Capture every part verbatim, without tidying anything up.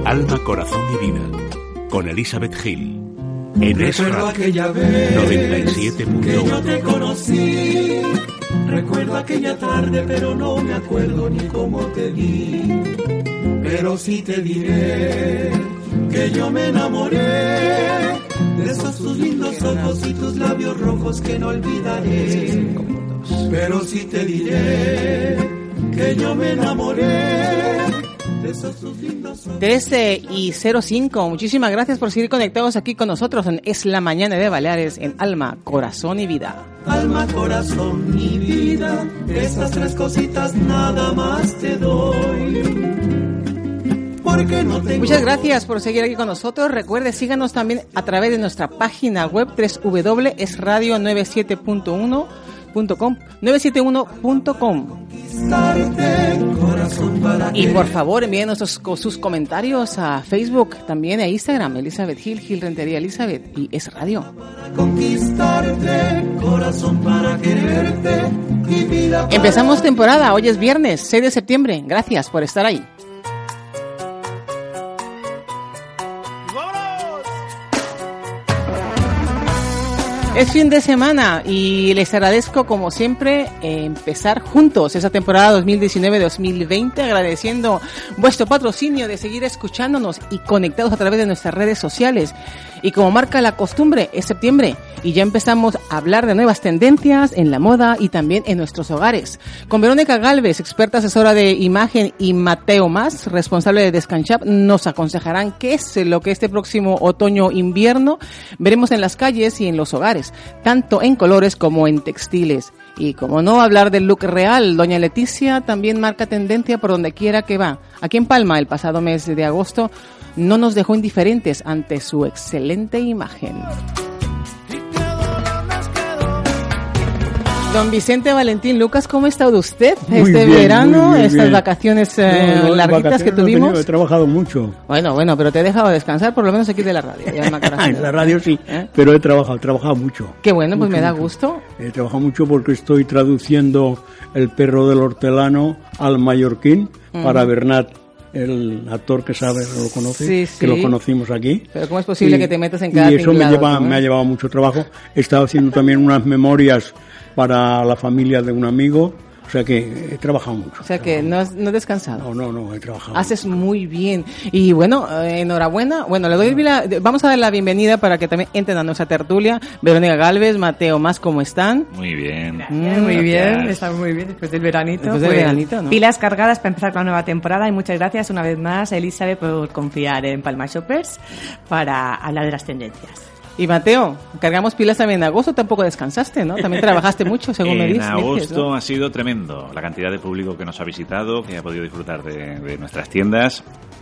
Alma, Corazón y Vida, con Elizabeth Gil. En Es Recuerdo aquella vez noventa y siete punto que uno. yo te conocí. Recuerdo aquella tarde, pero no me acuerdo ni cómo te vi. Pero sí te diré que yo me enamoré de esos tus lindos ojos y tus labios rojos que no olvidaré. Pero sí te diré que yo me enamoré de esos tus lindos ojos. trece y cero cinco, muchísimas gracias por seguir conectados aquí con nosotros en Es la Mañana de Baleares, en Alma, Corazón y Vida. Alma, corazón y vida, estas tres cositas nada más te doy. Porque no tengo... Muchas gracias por seguir aquí con nosotros. Recuerde, síganos también a través de nuestra página web doble u doble u doble u punto es radio noventa y siete punto uno punto com novecientos setenta y uno punto com. Y por favor envíenos sus, sus comentarios a Facebook, también a Instagram, Elizabeth Gil, Gil Rentería Elizabeth, y Es Radio. Conquistarte, corazón para quererte y vida para... Empezamos temporada, hoy es viernes, seis de septiembre. Gracias por estar ahí. Es fin de semana y les agradezco, como siempre, eh, empezar juntos esa temporada dos mil diecinueve dos mil veinte, agradeciendo vuestro patrocinio de seguir escuchándonos y conectados a través de nuestras redes sociales. Y como marca la costumbre, es septiembre y ya empezamos a hablar de nuevas tendencias en la moda y también en nuestros hogares. Con Verónica Galvez, experta asesora de imagen, y Mateo Mas, responsable de Descanchap, nos aconsejarán qué es lo que este próximo otoño-invierno veremos en las calles y en los hogares, tanto en colores como en textiles. Y como no hablar del look real, doña Leticia también marca tendencia por donde quiera que va. Aquí en Palma, el pasado mes de agosto, no nos dejó indiferentes ante su excelente imagen. Don Vicente Valentín Lucas, ¿cómo ha estado usted Muy este bien, verano, muy, muy estas bien. vacaciones eh, No, no, larguitas vacaciones que no he tuvimos? tenido, he trabajado mucho. Bueno, bueno, pero te he dejado descansar por lo menos aquí de la radio. Ya me acuerdo. En la radio sí, ¿Eh? pero he trabajado, he trabajado mucho. Qué bueno, pues Mucho, me da mucho. gusto. He trabajado mucho porque estoy traduciendo El perro del hortelano al mallorquín Ujú. para Bernat, el actor que sabe, lo conoce, Sí, sí. que lo conocimos aquí. Pero ¿cómo es posible Y- que te metas en cada Y eso me, tinglado, lleva, tú, eh? me ha llevado mucho trabajo. He estado haciendo también unas memorias para la familia de un amigo, o sea que he trabajado mucho. O sea que no has, no has descansado. No, no, no, he trabajado. Haces muy bien. Y bueno, eh, enhorabuena. Bueno, le doy la, vamos a dar la bienvenida para que también entren a nuestra tertulia. Verónica Galvez, Mateo Mas, ¿cómo están? Muy bien. Mm, Muy bien, Gracias. estamos muy bien después del veranito. Después del pues, veranito, ¿no? Pilas cargadas para empezar con la nueva temporada y muchas gracias una vez más a Elizabeth por confiar en Palma Shoppers para hablar de las tendencias. Y Mateo, cargamos pilas también en agosto, tampoco descansaste, ¿no? También trabajaste mucho, según me En dices. agosto ¿no? ha sido tremendo la cantidad de público que nos ha visitado, que ha podido disfrutar de, de nuestras tiendas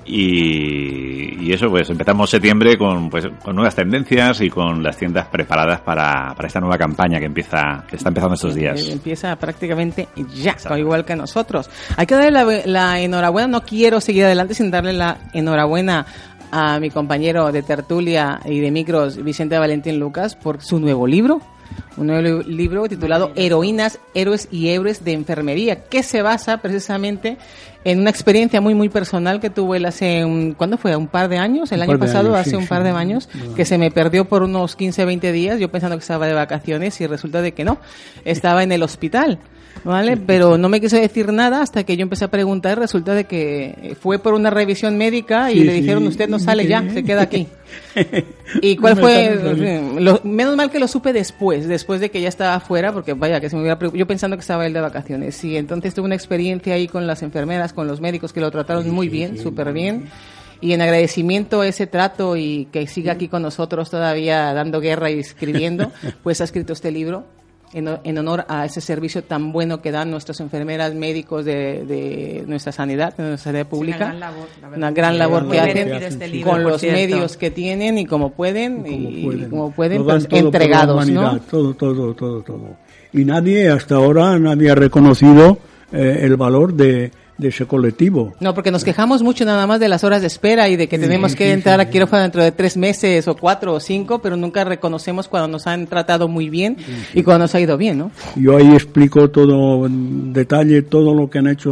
y, y eso, pues empezamos septiembre con, pues, con nuevas tendencias y con las tiendas preparadas para, para esta nueva campaña que empieza, que está empezando estos días. Eh, Empieza prácticamente ya, igual que nosotros. Hay que darle la, la enhorabuena, no quiero seguir adelante sin darle la enhorabuena a mi compañero de tertulia y de micros, Vicente Valentín Lucas, por su nuevo libro. Un nuevo libro titulado Heroínas, Héroes y Héroes de Enfermería, que se basa precisamente en una experiencia muy muy personal que tuvo él hace un, ¿cuándo fue? ¿Un par de años? El Un año par de pasado, años, hace sí, un sí. par de años, que se me perdió por unos quince, veinte días, yo pensando que estaba de vacaciones y resulta de que no, estaba en el hospital. ¿Vale? Pero no me quiso decir nada hasta que yo empecé a preguntar. Resulta de que fue por una revisión médica y Sí, le dijeron, sí. usted no sale Qué ya, bien. se queda aquí. ¿Y cuál No me fue? estás diciendo. Lo, menos mal que lo supe después, después de que ya estaba afuera, porque vaya, que se me hubiera preocup- yo pensando que estaba él de vacaciones. Sí, entonces tuve una experiencia ahí con las enfermeras, con los médicos que lo trataron muy bien, súper bien. Y en agradecimiento a ese trato y que siga aquí con nosotros todavía dando guerra y escribiendo, pues ha escrito este libro. En, en honor a ese servicio tan bueno que dan nuestras enfermeras, médicos de, de nuestra sanidad, de nuestra sanidad pública. Una gran labor, la verdad. Una gran labor Muy que merecido hacen este libro, con por los cierto. medios que tienen y como pueden, Como y pueden. como pueden, Lo dan pues, todo por la entregados, ¿no? humanidad, todo, todo, todo, todo. Y nadie, hasta ahora, nadie ha reconocido eh, el valor de, de ese colectivo. No, porque nos quejamos mucho nada más de las horas de espera y de que Sí, tenemos que sí, entrar sí, a quirófano dentro de tres meses o cuatro o cinco, pero nunca reconocemos cuando nos han tratado muy bien y cuando nos ha ido bien, ¿no? Yo ahí explico todo en detalle, todo lo que han hecho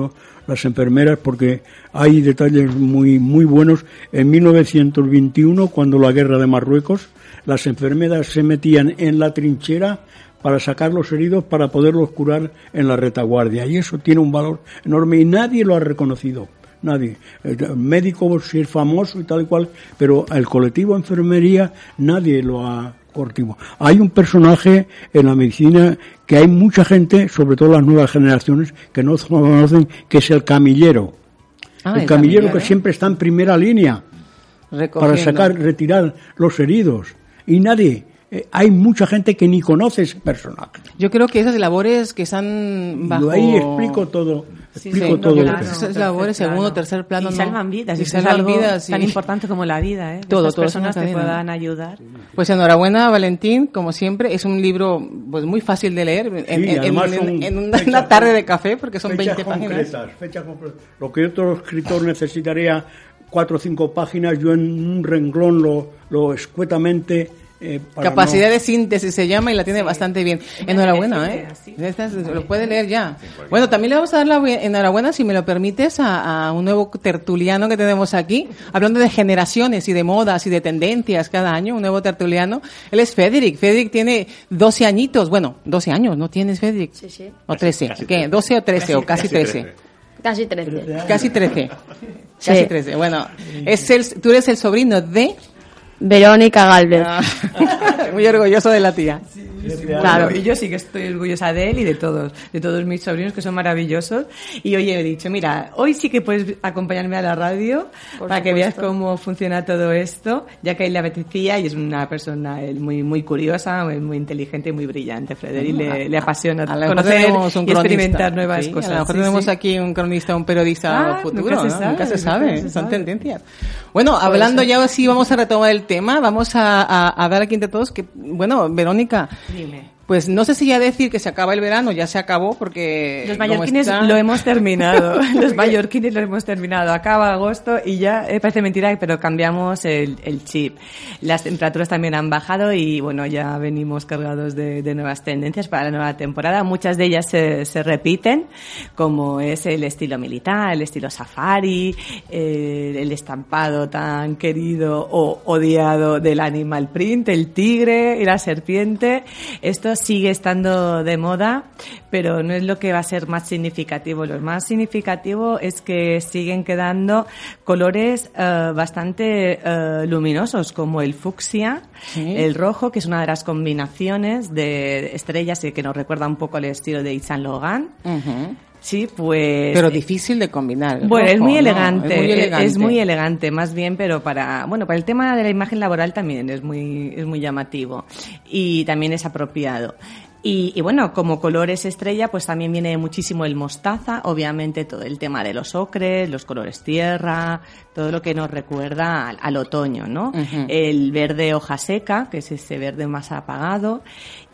las enfermeras, porque hay detalles muy muy buenos. En mil novecientos veintiuno, cuando la guerra de Marruecos, las enfermeras se metían en la trinchera para sacar los heridos para poderlos curar en la retaguardia, y eso tiene un valor enorme y nadie lo ha reconocido. Nadie. El médico sí es famoso y tal y cual, pero el colectivo enfermería nadie lo ha cortivo. Hay un personaje en la medicina que hay mucha gente, sobre todo las nuevas generaciones, que no conocen, que es el camillero. Ah, el, el camillero, camillero que siempre está en primera línea para sacar, retirar los heridos. Y nadie... Hay mucha gente que ni conoce ese personaje. Yo creo que esas labores que están bajo... Yo ahí explico todo. Sí, explico sí, todo. No, claro, esas labores, plano. segundo, tercer plano. Y no. salvan vidas. Y salvan es vidas. Tan sí. importante como la vida, ¿eh? Todo, Estas todo. personas te puedan ayudar. Pues enhorabuena, Valentín. Como siempre, es un libro pues muy fácil de leer. En, sí, en, en, en, en una, una tarde de café, porque son veinte páginas. Fechas concretas. Lo que otro escritor necesitaría cuatro o cinco páginas, yo en un renglón lo, lo escuetamente... Eh, Capacidad no... de síntesis se llama y la tiene sí. bastante bien. Enhorabuena, ¿eh? Estas, lo puede leer ya. Bueno, también le vamos a dar la enhorabuena, si me lo permites, a, a un nuevo tertuliano que tenemos aquí, hablando de generaciones y de modas y de tendencias cada año, un nuevo tertuliano. Él es Federic. Federic tiene doce añitos. Bueno, doce años, ¿no tienes, Federic? Sí, sí. ¿O trece? Casi, casi ¿Qué? ¿doce o trece? ¿O casi trece? Casi trece. Casi trece. Sí. Casi trece. Bueno, es el, tú eres el sobrino de... Verónica Galvez. Ah, muy orgulloso de la tía. Sí, sí, claro, bueno, y yo sí que estoy orgullosa de él y de todos, de todos mis sobrinos que son maravillosos. Y hoy he dicho, mira, hoy sí que puedes acompañarme a la radio Por para supuesto. que veas cómo funciona todo esto, ya que a él le apetecía y es una persona él, muy muy curiosa, muy inteligente y muy brillante. Frederic ah, le, le apasiona conocer y experimentar nuevas sí, cosas. A lo mejor sí, tenemos sí. aquí un cronista, un periodista ah, futuro, nunca se, ¿no? sabe, nunca se sabe, nunca se son sabe. tendencias. Bueno, Por hablando eso. ya sí vamos a retomar el tema, vamos a, a, a dar aquí entre todos que, bueno, Verónica, dime. Pues no sé si ya decir que se acaba el verano, ya se acabó porque... Los mallorquines está... lo hemos terminado, los mallorquines lo hemos terminado, acaba agosto y ya, eh, parece mentira, pero cambiamos el, el chip. Las temperaturas también han bajado y bueno, ya venimos cargados de, de nuevas tendencias para la nueva temporada. Muchas de ellas se, se repiten, como es el estilo militar, el estilo safari, eh, el estampado tan querido o odiado del animal print, el tigre y la serpiente. Esto sigue estando de moda, pero no es lo que va a ser más significativo. Lo más significativo es que siguen quedando colores uh, bastante uh, luminosos, como el fucsia, ¿sí? El rojo, que es una de las combinaciones de estrellas y que nos recuerda un poco al estilo de Yves Saint Laurent. Uh-huh. Sí, pues... Pero difícil de combinar. Bueno, rojo, es muy ¿no? elegante, es muy elegante. Es muy elegante, más bien, pero para, bueno, para el tema de la imagen laboral también es muy, es muy llamativo y también es apropiado. Y, y bueno, como colores estrella, pues también viene muchísimo el mostaza, obviamente todo el tema de los ocres, los colores tierra, todo lo que nos recuerda al, al otoño, ¿no? Uh-huh. El verde hoja seca, que es ese verde más apagado,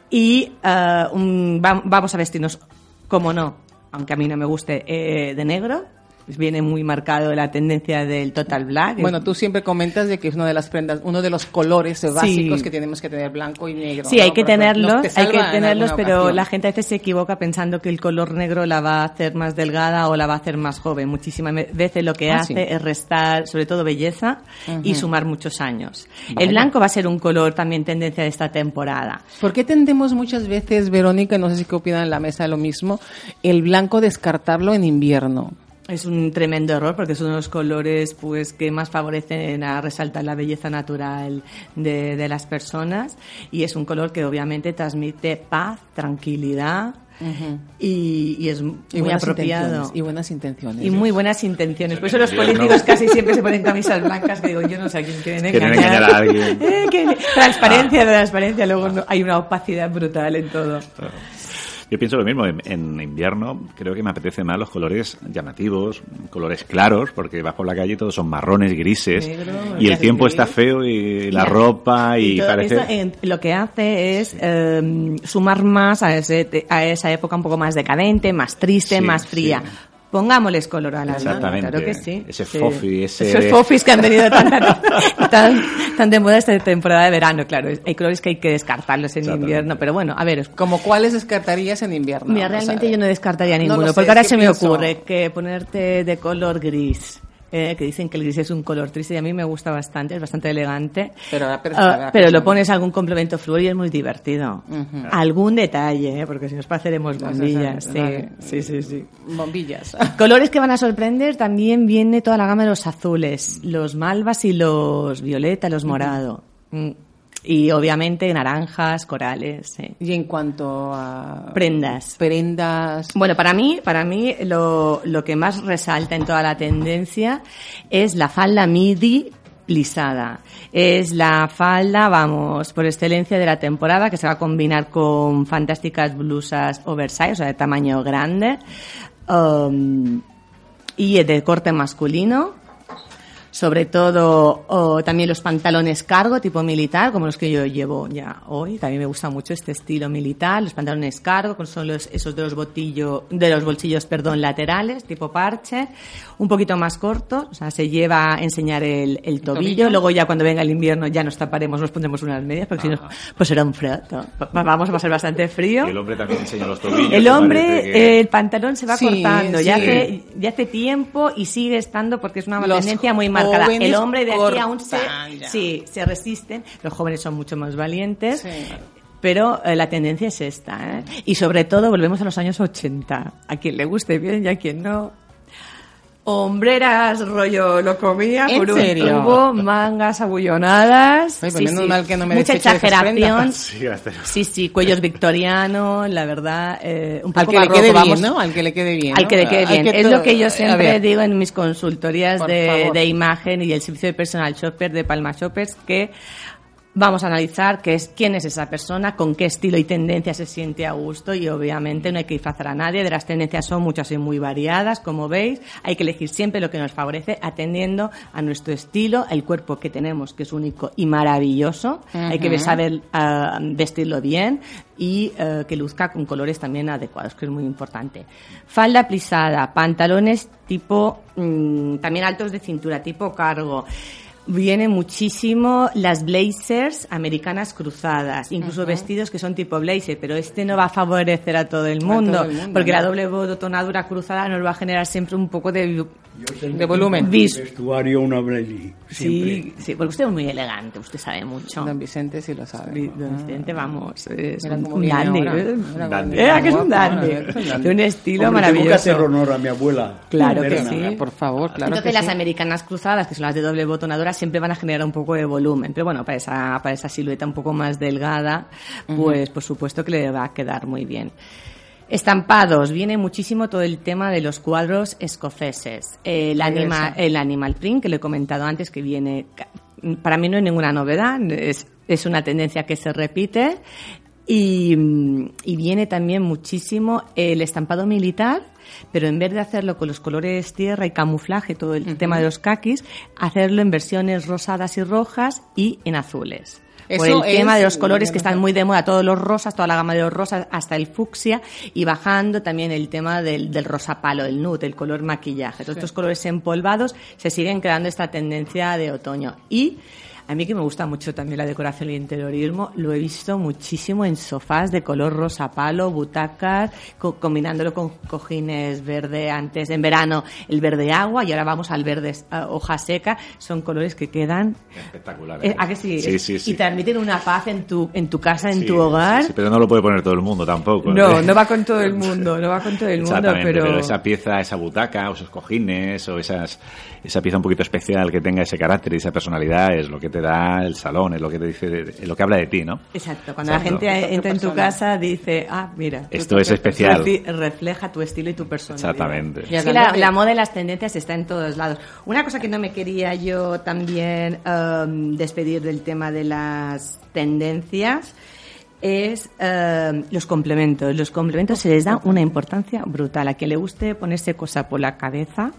y uh, un, va, vamos a vestirnos, como no, aunque a mí no me guste, eh, de negro. Viene muy marcado la tendencia del total black. Bueno, tú siempre comentas de que es una de las prendas, uno de los colores básicos sí. que tenemos que tener, blanco y negro. Sí, ¿no? hay que Porque tenerlos, hay que tenerlos, pero ocasión. La gente a veces se equivoca pensando que el color negro la va a hacer más delgada o la va a hacer más joven. Muchísimas veces lo que ah, hace sí. es restar, sobre todo belleza, uh-huh. y sumar muchos años. Vale. El blanco va a ser un color también tendencia de esta temporada. ¿Por qué tendemos muchas veces, Verónica, no sé si qué opinan en la mesa lo mismo, el blanco descartarlo en invierno? Es un tremendo error porque son los colores pues que más favorecen a resaltar la belleza natural de, de las personas y es un color que obviamente transmite paz, tranquilidad. Uh-huh. Y, y es y muy apropiado y buenas intenciones y muy buenas intenciones. Por eso los políticos casi siempre se ponen camisas blancas, que digo, yo no sé a quién quieren engañar, engañar a alguien. eh, que, transparencia, ah. transparencia, luego no, hay una opacidad brutal en todo. Yo pienso lo mismo, en, en invierno creo que me apetecen más los colores llamativos, colores claros, porque vas por la calle y todos son marrones, grises, negro, y el tiempo gris. Está feo y la y ropa y, y parece... Eso, eh, lo que hace es eh, sumar más a, ese, a esa época un poco más decadente, más triste, sí, más fría. Sí. Pongámosles color a la vida. Exactamente. Claro que sí. Ese sí. fofi, ese... Esos fofis que han venido tan, tan, están de moda esta temporada de verano, claro. Hay colores que hay que descartarlos en invierno, pero bueno, a ver. ¿Como cuáles descartarías en invierno? Mira, realmente o sea, yo no descartaría no ninguno, sé, porque ahora se me pienso... ocurre que ponerte de color gris. Eh, que dicen que el gris es un color triste y a mí me gusta bastante, es bastante elegante. Pero, ahora, pero, uh, pero lo pones a algún complemento flúor y es muy divertido. Uh-huh. Algún detalle, ¿eh? Porque si nos pareceremos bombillas. Sí, vale. sí, sí, sí. Bombillas. Colores que van a sorprender, también viene toda la gama de los azules, los malvas y los violeta, los morado. Uh-huh. Y obviamente naranjas, corales. Sí. Y en cuanto a prendas, prendas. Bueno, para mí, para mí lo, lo que más resalta en toda la tendencia es la falda midi plisada. Es la falda, vamos, por excelencia de la temporada, que se va a combinar con fantásticas blusas oversize, o sea, de tamaño grande, um, y de corte masculino. Sobre todo oh, también los pantalones cargo tipo militar, como los que yo llevo ya hoy. También me gusta mucho este estilo militar, los pantalones cargo, con son los, esos de los botillos, de los bolsillos, perdón, laterales, tipo parche, un poquito más cortos, o sea, se lleva a enseñar el, el tobillo. ¿Tobillo? Luego ya cuando venga el invierno ya nos taparemos, nos pondremos unas medias, porque si no, pues será un frío. Vamos, va a ser bastante frío. Y el hombre también enseña los tobillos. El hombre, que... el pantalón se va sí, cortando, sí. ya hace, ya hace tiempo y sigue estando porque es una los tendencia muy marcada. El hombre de aquí aún se, sí, se resisten. Los jóvenes son mucho más valientes. Sí. Pero eh, la tendencia es esta, ¿eh? Y sobre todo volvemos a los años ochenta. A quien le guste bien y a quien no. Hombreras rollo lo comía por un tubo, mangas abullonadas. Ay, pues sí, sí. Mal que no me mucha exageración. Sí, sí, sí, cuellos victorianos, la verdad, eh, un poco al que barroco, le quede vamos, bien, ¿no? Al que le quede bien, al que ¿no? le quede bien. Que es to... lo que yo siempre digo en mis consultorías de, favor. de imagen y el servicio de personal shopper de Palma Shoppers, que vamos a analizar qué es, quién es esa persona, con qué estilo y tendencia se siente a gusto y obviamente no hay que disfrazar a nadie. De las tendencias son muchas y muy variadas, como veis. Hay que elegir siempre lo que nos favorece atendiendo a nuestro estilo, el cuerpo que tenemos, que es único y maravilloso. Uh-huh. Hay que saber uh, vestirlo bien y uh, que luzca con colores también adecuados, que es muy importante. Falda plisada, pantalones tipo, mmm, también altos de cintura, tipo cargo. Viene muchísimo las blazers americanas cruzadas, incluso uh-huh. vestidos que son tipo blazer, pero este no va a favorecer a todo el mundo, todo el mundo porque ¿no? La doble botonadura cruzada nos va a generar siempre un poco de, de volumen. Vis- vestuario una blazer. Sí, sí, porque usted es muy elegante, usted sabe mucho. Don Vicente sí lo sabe. Don Vicente, vamos, es Mira un, un dandy. dandy. ¿Eh? ¿Qué es un dandy? De un estilo Hombre, maravilloso. Tengo que hacer honor a mi abuela. Claro que sí. Por favor, claro Entonces que las sí. americanas cruzadas, que son las de doble botonadura, siempre van a generar un poco de volumen. Pero bueno, para esa, para esa silueta un poco más delgada, pues uh-huh. por supuesto que le va a quedar muy bien. Estampados, viene muchísimo todo el tema de los cuadros escoceses. El, anima, el animal print, que lo he comentado antes, que viene, para mí no hay ninguna novedad, es, es una tendencia que se repite. Y, y viene también muchísimo el estampado militar, pero en vez de hacerlo con los colores tierra y camuflaje, todo el uh-huh. tema de los caquis, hacerlo en versiones rosadas y rojas y en azules. Por el tema de los colores que están muy de moda, todos los rosas, toda la gama de los rosas, hasta el fucsia, y bajando también el tema del, del rosa palo, el nude, el color maquillaje. Todos sí. estos colores empolvados se siguen creando esta tendencia de otoño. Y a mí que me gusta mucho también la decoración y el interiorismo, lo he visto muchísimo en sofás de color rosa palo, butacas, co- combinándolo con cojines verde antes, en verano el verde agua y ahora vamos al verde uh, hoja seca. Son colores que quedan espectaculares. Eh, ¿A que sí? Sí, sí, sí. Y transmiten una paz en tu en tu casa, en sí, tu hogar. Sí, sí, pero no lo puede poner todo el mundo tampoco. No, no va con todo el mundo, no va con todo el mundo, pero... pero esa pieza, esa butaca, o esos cojines, o esas esa pieza un poquito especial que tenga ese carácter y esa personalidad es lo que te da el salón, es lo que te dice, es lo que habla de ti, ¿no? Exacto, cuando Exacto. la gente entra en tu casa dice, ah, mira, esto es especial, refleja tu estilo y tu personalidad. Exactamente. Y es que la, la moda y las tendencias está en todos lados. Una cosa que no me quería yo también um, despedir del tema de las tendencias es uh, los complementos. Los complementos se les da una importancia brutal. A quien le guste ponerse cosa por la cabeza,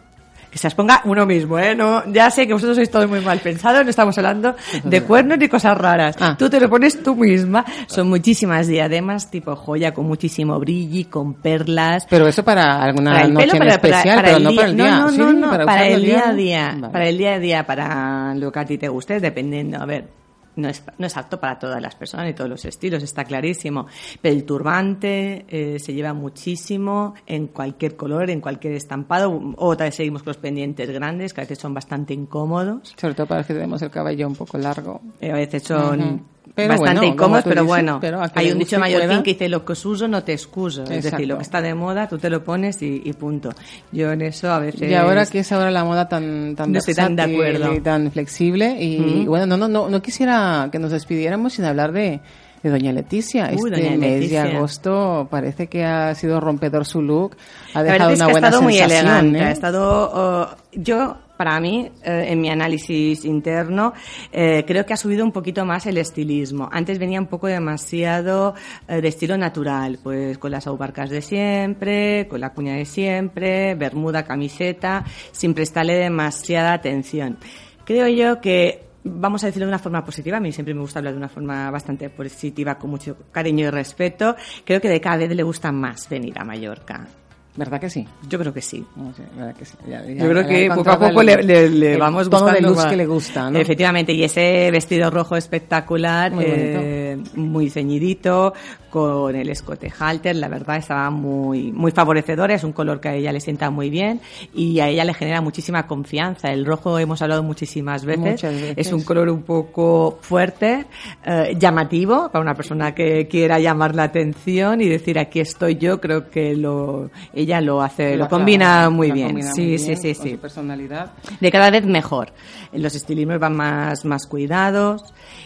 Que se las ponga uno mismo, ¿eh? No, ya sé que vosotros sois todos muy mal pensados, no estamos hablando de cuernos ni cosas raras. Ah. Tú te lo pones tú misma. Son muchísimas diademas tipo joya, con muchísimo brilli, con perlas. Pero eso para alguna para el noche pelo, en para, especial, para, para pero el no día, para el día. No, no, ¿Sí? no, no, para, para el día a día. Vale. Para el día a día, para lo que a ti te guste, dependiendo. A ver, no es, no es apto para todas las personas y todos los estilos, está clarísimo. Pero el turbante eh, se lleva muchísimo en cualquier color, en cualquier estampado. Otra vez seguimos con los pendientes grandes, que a veces son bastante incómodos. Sobre todo para los que tenemos el cabello un poco largo. Eh, a veces son... Uh-huh. Pero bastante bueno, incómodos, pero dices, bueno, pero hay un dicho mallorquín pueda. que dice lo que os uso no te excuso, Exacto. es decir, lo que está de moda tú te lo pones y, y punto. Yo en eso a veces... Y ahora que es ahora la moda tan tan no estoy tan de acuerdo y tan flexible y, mm. y bueno, no, no no no quisiera que nos despidiéramos sin hablar de de Doña Leticia. Uy, este Doña mes Leticia. de agosto parece que ha sido rompedor su look, ha la dejado verdad es una que buena ha estado muy sensación, elegante, ¿eh? ha estado... Uh, yo... Para mí, eh, en mi análisis interno, eh, creo que ha subido un poquito más el estilismo. Antes venía un poco demasiado eh, de estilo natural, pues con las aubarcas de siempre, con la cuña de siempre, bermuda, camiseta, sin prestarle demasiada atención. Creo yo que, vamos a decirlo de una forma positiva, a mí siempre me gusta hablar de una forma bastante positiva, con mucho cariño y respeto, creo que de cada vez le gusta más venir a Mallorca. ¿Verdad que sí? Yo creo que sí. No sé, ¿verdad que sí? Ya, ya, Yo creo ya que poco a poco el, le, le, le el vamos tono gustando de luz más. que le gusta, ¿no? Efectivamente, y ese vestido rojo espectacular, muy, eh, muy ceñidito, con el escote halter, la verdad estaba muy muy favorecedor, es un color que a ella le sienta muy bien y a ella le genera muchísima confianza. El rojo hemos hablado muchísimas veces, Muchas veces. Es un color un poco fuerte, eh, llamativo, para una persona que quiera llamar la atención y decir aquí estoy yo, creo que lo ella lo hace, lo, lo combina claro, muy lo bien. Combina sí, muy sí, bien, sí, con sí. su personalidad. De cada vez mejor. Los estilismos van más, más cuidados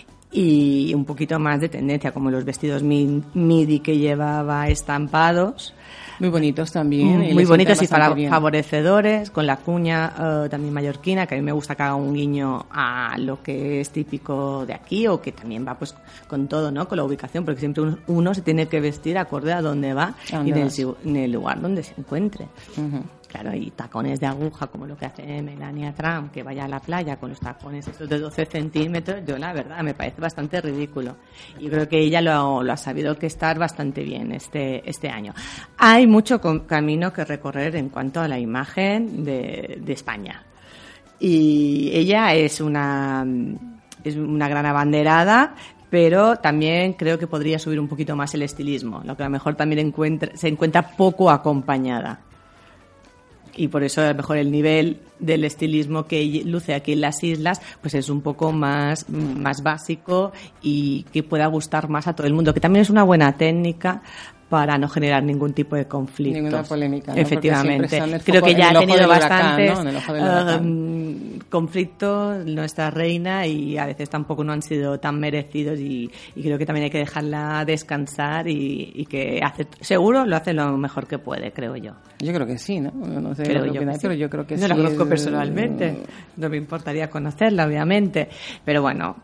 y un poquito más de tendencia, como los vestidos midi que llevaba estampados. Muy bonitos también. Mm, muy bonitos y para, favorecedores, con la cuña uh, también mallorquina, que a mí me gusta que haga un guiño a lo que es típico de aquí o que también va pues con todo, ¿no? Con la ubicación, porque siempre uno, uno se tiene que vestir acorde a dónde va y en el, en el lugar donde se encuentre. Uh-huh. Claro, y tacones de aguja, como lo que hace Melania Trump, que vaya a la playa con los tacones estos de doce centímetros, yo la verdad me parece bastante ridículo. Y creo que ella lo, lo ha sabido que estar bastante bien este, este año. Hay mucho con, camino que recorrer en cuanto a la imagen de, de España. Y ella es una, es una gran abanderada, pero también creo que podría subir un poquito más el estilismo, lo que a lo mejor también encuentra, se encuentra poco acompañada. Y por eso a lo mejor el nivel del estilismo que luce aquí en las islas pues es un poco más, más básico y que pueda gustar más a todo el mundo, que también es una buena técnica para no generar ningún tipo de conflicto. Ninguna polémica, ¿no? Efectivamente. Creo que ya ha tenido bastantes ¿no? uh, conflictos nuestra reina y a veces tampoco no han sido tan merecidos y, y creo que también hay que dejarla descansar y, y que hace, seguro lo hace lo mejor que puede, creo yo. Yo creo que sí, ¿no? No sé creo lo que yo opináis, que sí. pero yo creo que no sí. No la conozco es... personalmente, no me importaría conocerla, obviamente, pero bueno...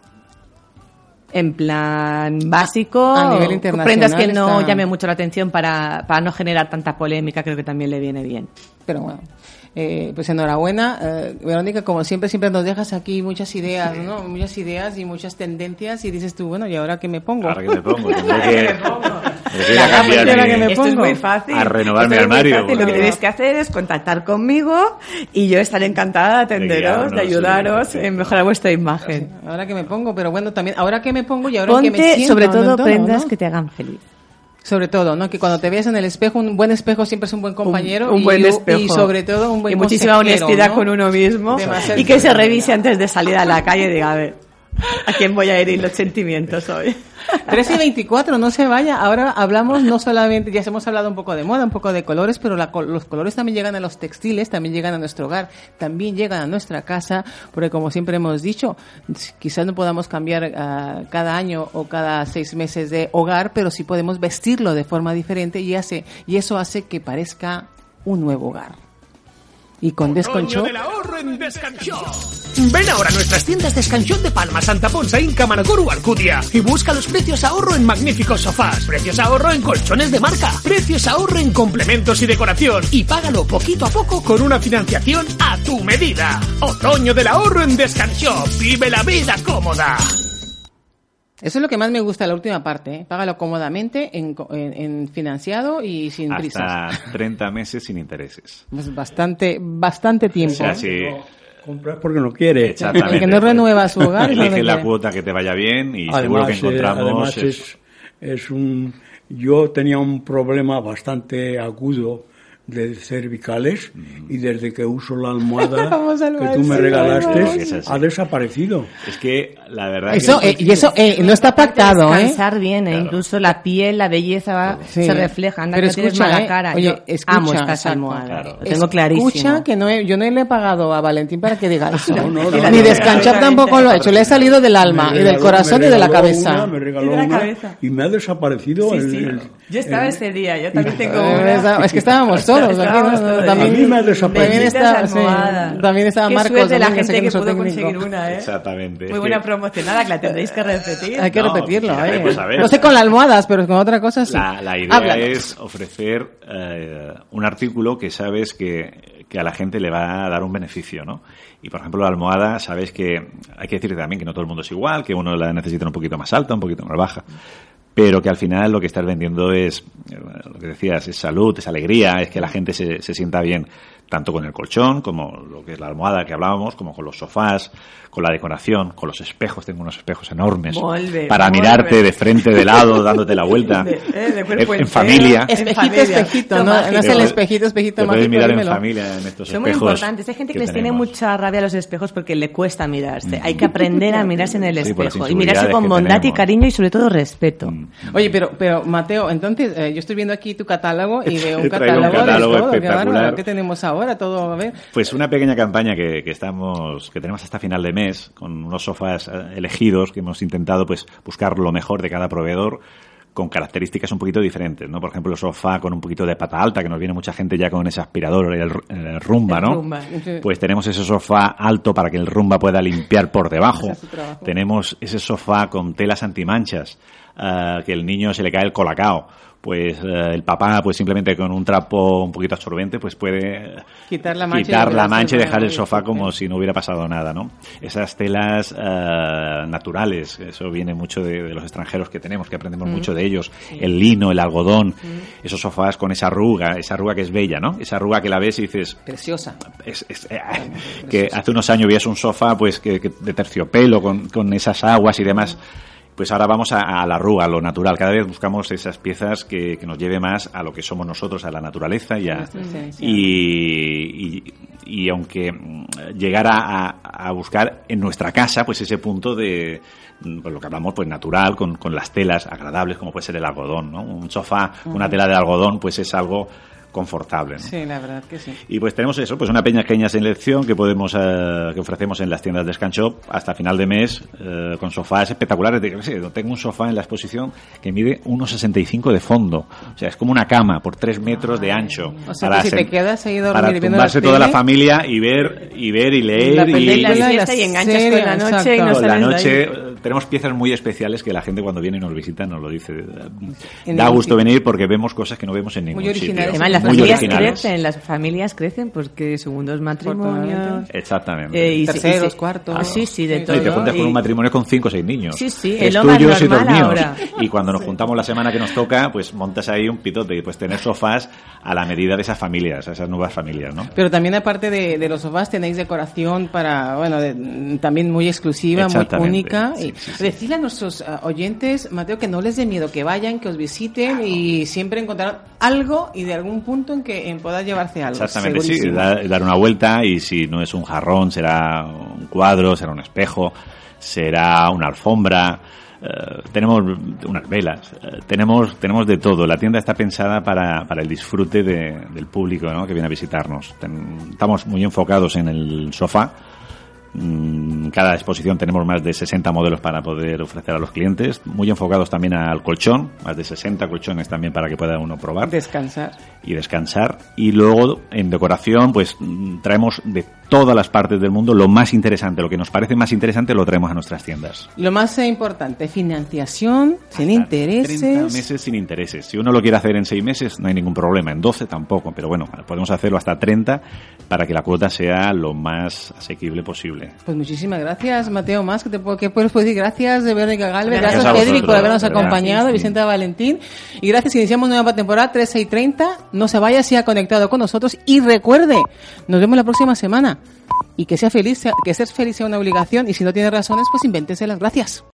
En plan básico, a nivel internacional prendas que no está... llame mucho la atención para, para no generar tanta polémica, creo que también le viene bien. Pero bueno, eh, pues enhorabuena. Eh, Verónica, como siempre, siempre nos dejas aquí muchas ideas, ¿no? Muchas ideas y muchas tendencias y dices tú, bueno, ¿y ahora qué me pongo? ¿Ahora qué me pongo? Tendré que, me pongo? que La cambiar camiseta mi- que me Esto es pongo muy fácil. a renovar mi Esto es muy armario, fácil. Lo que bueno. tenéis que hacer es contactar conmigo y yo estaré encantada de atenderos, De de guiarnos, ayudaros sí, en mejorar vuestra imagen. Ahora que me pongo, pero bueno, también, ahora que me pongo y ahora que me Ponte siento. sobre ¿no? todo En prendas ¿no? que te hagan feliz. Sobre todo, ¿no? Que cuando te veas en el espejo, un buen espejo siempre es un buen compañero. Un, un y, buen y- espejo. Y sobre todo un buen Y muchísima consejero, honestidad ¿no? con uno mismo. Demasiado Y que se honestidad. revise antes de salir a la calle y diga, a ver, ¿a quién voy a herir los sentimientos hoy? trece y veinticuatro, no se vaya. Ahora hablamos no solamente, ya hemos hablado un poco de moda, un poco de colores, pero la, los colores también llegan a los textiles, también llegan a nuestro hogar, también llegan a nuestra casa, porque como siempre hemos dicho, quizás no podamos cambiar uh, cada año o cada seis meses de hogar, pero sí podemos vestirlo de forma diferente y, hace, y eso hace que parezca un nuevo hogar. Y con Descanshop. Del ahorro en Descanshop. Ven ahora a nuestras tiendas Descanshop de Palma, Santa Ponsa, Inca, Manacor o Alcudia y busca los precios ahorro en magníficos sofás, precios ahorro en colchones de marca, precios ahorro en complementos y decoración y págalo poquito a poco con una financiación a tu medida. Otoño del ahorro en Descanshop. Vive la vida cómoda. Eso es lo que más me gusta, la última parte, ¿eh? Págalo cómodamente, en, en, en financiado y sin prisas. Hasta treinta meses sin intereses. Es bastante, bastante tiempo. O sea, si... Compras porque no quiere. Exactamente. El que no renueva su hogar. Elige no la quiere. cuota que te vaya bien y Además, seguro que eh, encontramos... además es, es un... Yo tenía un problema bastante agudo de cervicales y desde que uso la almohada que tú me regalaste ha desaparecido. Es que la verdad eso, que... eh, y eso eh, no está pactado, ¿eh? Descansar bien, ¿eh? Claro. Incluso la piel, la belleza va, Sí. se refleja. Anda, Pero que tienes escucha, mala ¿eh? cara. Oye, Yo escucha, amo estas exacto. almohadas. Claro. Lo tengo clarísimo. Escucha que no he, yo no le he pagado a Valentín para que diga eso. No, no, no, Ni no, Descanshop no, tampoco lo ha hecho. Le ha salido del alma Me y del regaló- corazón me y de la regaló cabeza. una, me regaló Y de la una cabeza. y me ha desaparecido Sí, el, sí. el- Yo estaba el- ese día, yo también tengo Eh, una. esa- es que estábamos solos aquí, ¿no? Estábamos todos. También, A mí me ha desaparecido. también está, sí, Almohada. también estaba Qué Marcos. suerte la también, gente sé que nuestro pudo técnico. conseguir una, ¿eh? Exactamente. Muy Es buena que promocionada, que la tendréis que repetir. Hay que No, repetirlo, fíjate, ¿eh? pues, a ver. No sé con las almohadas, pero con otra cosa sí. La, la idea Háblanos. es ofrecer eh, un artículo que sabes que, que a la gente le va a dar un beneficio, ¿no? Y, por ejemplo, la almohada, sabes que hay que decir también que no todo el mundo es igual, que uno la necesita un poquito más alta, un poquito más baja, pero que al final lo que estás vendiendo es, eh, lo que decías, es salud, es alegría, es que la gente se, se sienta bien, tanto con el colchón, como lo que es la almohada que hablábamos, como con los sofás, con la decoración, con los espejos. Tengo unos espejos enormes Volve, para volve. mirarte de frente, de lado, dándote la vuelta. De- eh, de en, cuerpo en entero. familia. Es- Espejito, familia. espejito, no, Mágico. no es el espejito, espejito Te puedes mágico, mirar en dímelo. familia en estos Son muy espejos. importantes. Hay gente que, les tiene tenemos. mucha rabia a los espejos porque le cuesta mirarse. Hay que aprender a mirarse en el Sí, por las espejo y mirarse inseguridades con que bondad y tenemos. cariño y sobre todo respeto. Mm. Oye, pero, pero Mateo, entonces, eh, yo estoy viendo aquí tu catálogo y veo un He traído un catálogo, catálogo de todo. Qué espectacular. bárbaro. ¿Qué tenemos ahora? Todo, a ver. Pues una pequeña campaña que, que estamos, que tenemos hasta final de mes, con unos sofás eh, elegidos, que hemos intentado pues buscar lo mejor de cada proveedor, con características un poquito diferentes, ¿no? Por ejemplo, el sofá con un poquito de pata alta, que nos viene mucha gente ya con ese aspirador, el, el rumba, El ¿no? rumba. Pues tenemos ese sofá alto para que el rumba pueda limpiar por debajo. Ese es su trabajo. Tenemos ese sofá con telas antimanchas, uh, que el niño se le cae el colacao. Pues uh, el papá, pues simplemente con un trapo un poquito absorbente, pues puede Quitar la mancha quitar y la dejarse mancha y para dejar el morir, sofá sí. como si no hubiera pasado nada, ¿no? Esas telas uh, naturales, eso viene mucho de, de los extranjeros que tenemos, que aprendemos Mm. mucho de ellos. El lino, el algodón, esos sofás con esa arruga, esa arruga que es bella, ¿no? Esa arruga que la ves y dices, Preciosa. es, es, eh, que hace unos años veías un sofá pues que, que de terciopelo con, con esas aguas y demás. Pues ahora vamos a, a la arruga, a lo natural. Cada vez buscamos esas piezas que, que nos lleve más a lo que somos nosotros, a la naturaleza y a, Nuestra esencia. y, y, y aunque mm, llegar a, a- a buscar en nuestra casa pues ese punto de mm, pues lo que hablamos pues natural, con, con las telas agradables como puede ser el algodón, ¿no? Un sofá, una tela de algodón pues es algo confortable, ¿no? Sí, la verdad que sí. Y pues tenemos eso, pues una pequeña selección que podemos eh, que ofrecemos en las tiendas de Descanshop hasta final de mes eh, con sofás espectaculares. De, no sé, tengo un sofá en la exposición que mide uno sesenta y cinco de fondo, o sea, es como una cama por tres metros de ancho. O sea, que si sen- te quedas ahí dormir para viendo la tumbarse toda la tele. familia y ver y ver y leer La y, película, Y la la siesta y enganchas serie, con la noche y no exacto. con la sales de noche ahí. eh, tenemos piezas muy especiales que la gente cuando viene y nos visita nos lo dice. En Da ningún gusto sitio. venir porque vemos cosas que no vemos en ningún originales. sitio. Además, las Muy familias originales. crecen, las familias crecen porque segundos matrimonios. Afortunadamente. Exactamente. eh, y se- Terceros, y se- cuartos. Ah, sí, sí, de Sí, todo. Y te juntas con Y- un matrimonio con cinco o seis niños. Sí, sí, Tres es lo más tuyos y dos normal míos. ahora. Y cuando nos juntamos la semana que nos toca, pues montas ahí un pitote y pues tener sofás a la medida de esas familias, a esas nuevas familias, ¿no? Pero también aparte de, de los sofás tenéis decoración para, bueno, de- también muy exclusiva, muy Exactamente. única. Sí, y sí, sí. decirle a nuestros uh, oyentes, Mateo, que no les dé miedo, que vayan, que os visiten y siempre encontrarán algo y de algún punto en que en pueda llevarse algo. Exactamente, sí, segurísimo. dar, dar una vuelta y si no es un jarrón, será un cuadro, será un espejo, será una alfombra. eh, tenemos unas velas, eh, tenemos tenemos de todo. La tienda está pensada para, para el disfrute de- del público, ¿no? Que viene a visitarnos. Ten- estamos muy enfocados en el sofá, Cada exposición tenemos más de sesenta modelos para poder ofrecer a los clientes, muy enfocados también al colchón, más de sesenta colchones también para que pueda uno probar. Descansar. Y descansar. Y luego, en decoración, pues traemos de todas las partes del mundo lo más interesante, lo que nos parece más interesante lo traemos a nuestras tiendas. Lo más eh, importante, financiación, sin intereses. treinta meses sin intereses. Si uno lo quiere hacer en seis meses, no hay ningún problema. En doce tampoco, pero bueno, podemos hacerlo hasta treinta para que la cuota sea lo más asequible posible. Pues muchísimas gracias, Mateo Mas, que te puedo, que puedes decir gracias de Verónica Galvez, Gracias, gracias, Pedri, por habernos ¿verdad? acompañado, Sí. Vicente Valentín, y gracias, iniciamos nueva temporada trece y treinta, no se vaya, siga conectado con nosotros, y recuerde, nos vemos la próxima semana, y que sea feliz, sea- que ser feliz sea una obligación, y si no tiene razones, pues invénteselas. Gracias.